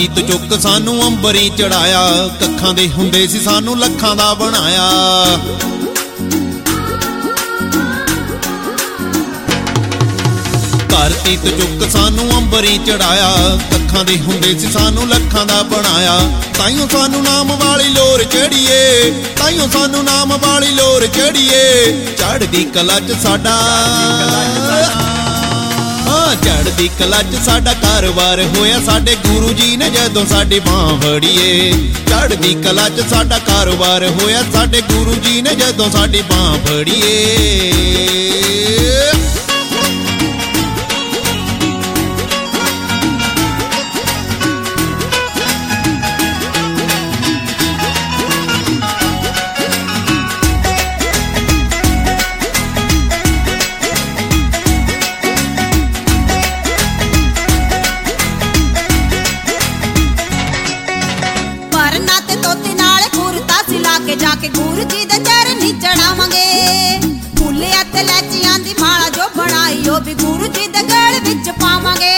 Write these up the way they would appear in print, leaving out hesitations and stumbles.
ਤੋਂ ਚੁੱਕ ਸਾਨੂੰ ਅੰਬਰੀ ਚੜਾਇਆ, ਕੱਖਾਂ ਦੇ ਹੁੰਦੇ ਸੀ ਸਾਨੂੰ ਲੱਖਾਂ ਦਾ ਬਣਾਇਆ। ਧਰਤੀ ਤੋਂ ਚੁੱਕ ਸਾਨੂੰ ਅੰਬਰੀ ਚੜਾਇਆ, ਕੱਖਾਂ ਦੇ ਹੁੰਦੇ ਸੀ ਸਾਨੂੰ ਲੱਖਾਂ ਦਾ ਬਣਾਇਆ। ਤਾਈਓ ਸਾਨੂੰ ਨਾਮ ਵਾਲੀ ਲੋਰ ਚੜੀਏ, ਤਾਈਓ ਸਾਨੂੰ ਨਾਮ ਵਾਲੀ ਲੋਰ ਚੜੀਏ। ਚੜ੍ਹਦੀ ਕਲਾ 'ਚ ਸਾਡਾ ਚੜ੍ਹਦੀ ਕਲਾ 'ਚ ਸਾਡਾ ਕਾਰੋਬਾਰ ਹੋਇਆ, ਸਾਡੇ ਗੁਰੂ ਜੀ ਨੇ ਜਦੋਂ ਸਾਡੀ ਬਾਂਹ ਫੜੀਏ। ਚੜ੍ਹਦੀ ਕਲਾ 'ਚ ਸਾਡਾ ਕਾਰੋਬਾਰ ਹੋਇਆ, ਸਾਡੇ ਗੁਰੂ ਜੀ ਨੇ ਜਦੋਂ ਸਾਡੀ ਬਾਂਹ ਫੜੀਏ। ਜਾ ਕੇ ਗੁਰੂ ਜੀ ਦੇ ਚਰਨੀ ਚੜਾਵਾਂਗੇ। ਫੁੱਲ ਅਤੇ ਲੈਚੀਆਂ ਦੀ ਮਾਲਾ ਜੋ ਬਣਾਈ, ਉਹ ਵੀ ਗੁਰੂ ਜੀ ਦੇ ਗਲ ਵਿੱਚ ਪਾਵਾਂਗੇ।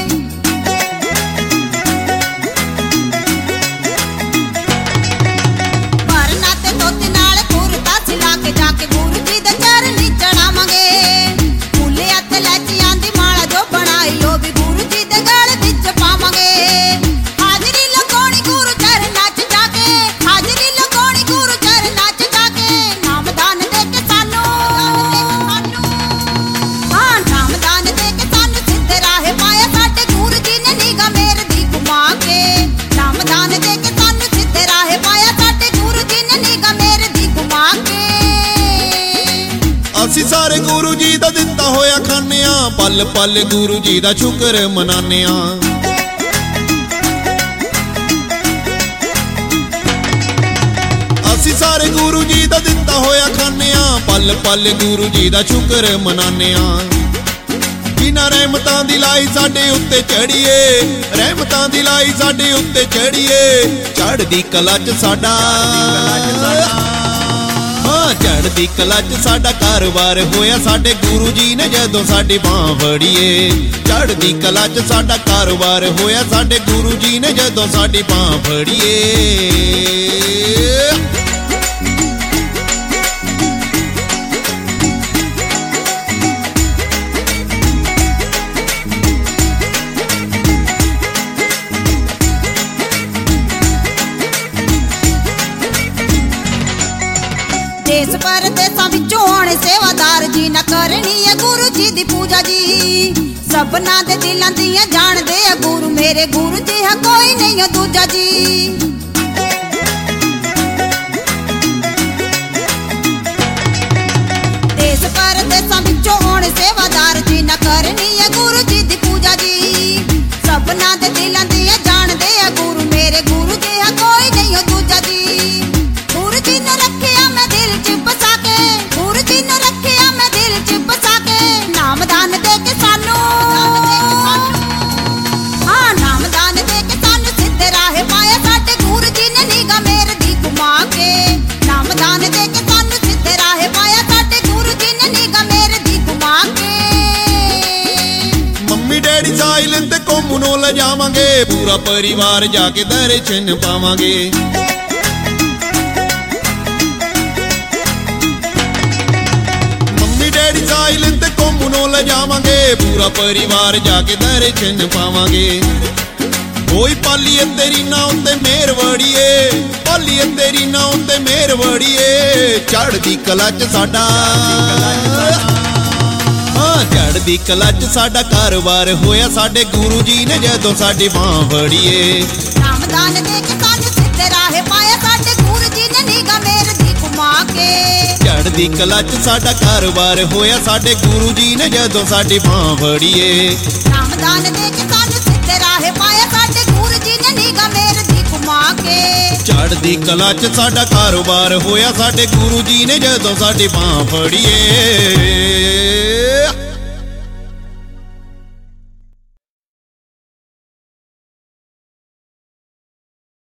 ਭਰਨਾ ਤੇ ਧੋਤੀ ਨਾਲ ਕੁਰਤਾ ਸਿਲਾ ਕੇ ਜਾ ਕੇ ਗੁਰੂ ਜੀ ਦੇ ਚਰਨੀ ਚੜਾਵਾਂਗੇ। ਫੁੱਲ ਅਤੇ ਲੈਚੀਆਂ ਦੀ ਮਾਲਾ ਜੋ ਬਣਾਈ, ਉਹ ਵੀ ਗੁਰੂ ਜੀ ਦੇ ਗਲ ਵਿੱਚ ਪਾਵਾਂਗੇ। ਹਾਜ਼ਰੀ ਲਗਾਉਣੀ ਗੁਰੂ ਚਰਨਾਂ 'ਚ ਜਾ ਕੇ, ਹਾਜ਼ਰੀ ਲਗਾਉਣੀ ਗੁਰੂ ਚਰਨਾਂ 'ਚ ਜਾ ਕੇ। ਨਾਮਦਾਨ ਦੇ ਕੇ ਸਾਨੂੰ, ਹਾਂ ਨਾਮਦਾਨ ਦੇ ਕੇ ਸਾਨੂੰ ਸਿੱਧੇ ਰਾਹੇ ਪਾਇਆ, ਸਾਡੇ ਗੁਰੂ ਜੀ ਨੇ ਨਿਗਾਹ ਮੇਰ ਦੀ ਘੁਮਾ ਕੇ। ਨਾਮਦਾਨ ਦੇ ਕੇ ਸਾਨੂੰ ਸਿੱਧੇ ਰਾਹੇ ਪਾਇਆ, ਸਾਡੇ ਗੁਰੂ ਜੀ ਨੇ ਨਿਗਾਹ ਮੇਰ ਦੀ ਘੁਮਾ ਕੇ। ਅਸੀਂ ਸਾਰੇ ਗੁਰੂ ਜੀ ਦਾ ਦਿੱਤਾ ਹੋਇਆ ਖਾਂਦੇ ਆਂ, ਪਲ ਪਲ ਗੁਰੂ ਜੀ ਦਾ ਸ਼ੁਕਰ ਮਨਾਉਂਦੇ ਆਂ। ਅਸੀਂ ਸਾਰੇ ਗੁਰੂ ਜੀ ਦਾ ਦਿੱਤਾ ਹੋਇਆ ਖਾਂਦੇ ਆਂ, ਪਲ ਪਲ ਗੁਰੂ ਜੀ ਦਾ ਸ਼ੁਕਰ ਮਨਾਉਂਦੇ ਆਂ। ਜਿਨ੍ਹਾਂ ਰਹਿਮਤਾਂ ਦੀ ਲਾਈ ਸਾਡੇ ਉੱਤੇ ਚੜੀਏ, ਰਹਿਮਤਾਂ ਦੀ ਲਾਈ ਸਾਡੇ ਉੱਤੇ ਚੜੀਏ। ਚੜ੍ਹਦੀ ਕਲਾ 'ਚ ਸਾਡਾ ਚੜ੍ਹਦੀ ਕਲਾ 'ਚ ਸਾਡਾ ਕਾਰੋਬਾਰ ਹੋਇਆ, ਸਾਡੇ ਗੁਰੂ ਜੀ ਨੇ ਜਦੋਂ ਸਾਡੀ ਬਾਂਹ ਫੜੀਏ। ਚੜ੍ਹਦੀ ਕਲਾ 'ਚ ਸਾਡਾ ਕਾਰੋਬਾਰ ਹੋਇਆ, ਸਾਡੇ ਗੁਰੂ ਜੀ ਨੇ ਜਦੋਂ ਸਾਡੀ ਬਾਂਹ ਫੜੀਏ। ਦੇਸ ਪਰਦੇਸਾਂ ਵਿੱਚੋਂ ਆਉਣੇ ਸੇਵਾਦਾਰ ਜੀ, ਨਾ ਕਰਨੀ ਹੈ ਗੁਰੂ ਜੀ ਦੀ ਪੂਜਾ ਜੀ। ਸਭਨਾਂ ਦੇ ਦਿਲਾਂ ਦੀਆਂ ਜਾਣਦੇ ਆ ਗੁਰੂ, ਮੇਰੇ ਗੁਰੂ ਜੀ ਹੈ ਕੋਈ ਨਹੀਂ ਓ ਦੂਜਾ ਜੀ। ਦੇਸ ਪਰਦੇਸਾਂ ਵਿੱਚੋਂ ਆਉਣੇ ਸੇਵਾਦਾਰ ਜੀ, ਨਾ ਕਰਨੀ ਹੈ ਗੁਰੂ ਜੀ ਦੀ ਪੂਜਾ ਜੀ। ਸਭਨਾਂ ਦੇ ਦਿਲਾਂ ਦੀਆਂ ਜਾਣਦੇ ਆ ਗੁਰੂ, ਮੇਰੇ ਗੁਰੂ ਜੀ ਹੈ ਕੋਈ ਨਹੀਂ ਓ ਦੂਜਾ ਜੀ। ਗੁਰੂ ਜੀ ਨੇ ਰੱਖਿਆ ਮੈਂ ਦਿਲ 'ਚ ਬਸਾ ਕੇ, ਗੁਰੂ ਜੀ ਨੇ ਰੱਖਿਆ ਮੈਂ ਦਿਲ 'ਚ ਬਸਾ ਕੇ। ਨਾਮਦਾਨ ਦੇ ਕੇ ਸਾਨੂੰ, ਹਾਂ ਨਾਮਦਾਨ ਦੇ ਕੇ ਸਾਨੂੰ ਸਿੱਧੇ ਰਾਹੇ ਪਾਇਆ, ਸਾਡੇ ਗੁਰੂ ਜੀ ਨੇ ਨਿਗਾਹ ਮੇਰ ਦੀ ਘੁਮਾ ਕੇ। ਨਾਮਦਾਨ ਦੇ ਕੇ ਸਾਨੂੰ ਸਿੱਧੇ ਰਾਹੇ ਪਾਇਆ, ਸਾਡੇ ਗੁਰੂ ਜੀ ਨੇ ਨਿਗਾਹ ਮੇਰ ਦੀ ਘੁਮਾ ਕੇ। ਮੰਮੀ ਡੈਡੀ ਸਾਹਿਲ ਤੇ ਕੋਮੂ ਨੂੰ ਲਿਜਾਵਾਂਗੇ, ਪੂਰਾ ਪਰਿਵਾਰ ਜਾ ਕੇ ਦਰਸ਼ਨ ਪਾਵਾਂਗੇ। ਸਾਹਿਲ ਤੇ ਕੋਮੂ ਨੂੰ ਲਿਜਾਵਾਂਗੇ, ਪੂਰਾ ਪਰਿਵਾਰ ਜਾ ਕੇ ਦਰਸ਼ਨ ਪਾਵਾਂਗੇ। ਹੋਈ ਪਾਲੀਏ ਤੇਰੀ ਨਾਂ ਉੱਤੇ ਮਿਹਰ ਵੜੀਏ, ਪਾਲੀਏ ਤੇਰੀ ਨਾਂ ਉੱਤੇ ਮਿਹਰ ਵੜੀਏ। ਚੜ੍ਹਦੀ ਕਲਾ 'ਚ ਸਾਡਾ ਚੜ੍ਹਦੀ ਕਲਾ 'ਚ ਸਾਡਾ ਕਾਰੋਬਾਰ ਹੋਇਆ, ਸਾਡੇ ਗੁਰੂ ਜੀ ਨੇ ਜਦੋਂ ਸਾਡੀ ਬਾਂਹ ਫੜੀਏ। ਨਾਮਦਾਨ ਦੇ ਕੇ ਸਾਨੂੰ ਸਿੱਧੇ ਰਾਹੇ ਪਾਇਆ, ਸਾਡੇ ਗੁਰੂ ਜੀ ਨੇ ਨਿਗਾਹ ਮੇਰ ਦੀ ਘੁਮਾ ਕੇ। ਚੜ੍ਹਦੀ ਕਲਾ 'ਚ ਸਾਡਾ ਕਾਰੋਬਾਰ ਹੋਇਆ, ਸਾਡੇ ਗੁਰੂ ਜੀ ਨੇ ਜਦੋਂ ਸਾਡੀ ਬਾਂਹ ਫੜੀਏ। ਨਾਮਦਾਨ ਦੇ ਕੇ ਸਾਨੂੰ ਸਿੱਧੇ ਰਾਹੇ ਪਾਇਆ, ਸਾਡੇ ਗੁਰੂ ਜੀ ਨੇ ਨਿਗਾਹ ਮੇਰ ਦੀ ਘੁਮਾ ਕੇ। ਚੜ੍ਹਦੀ ਕਲਾ 'ਚ ਸਾਡਾ ਕਾਰੋਬਾਰ ਹੋਇਆ, ਸਾਡੇ ਗੁਰੂ ਜੀ ਨੇ ਜਦੋਂ ਸਾਡੀ ਬਾਂਹ ਫੜੀਏ।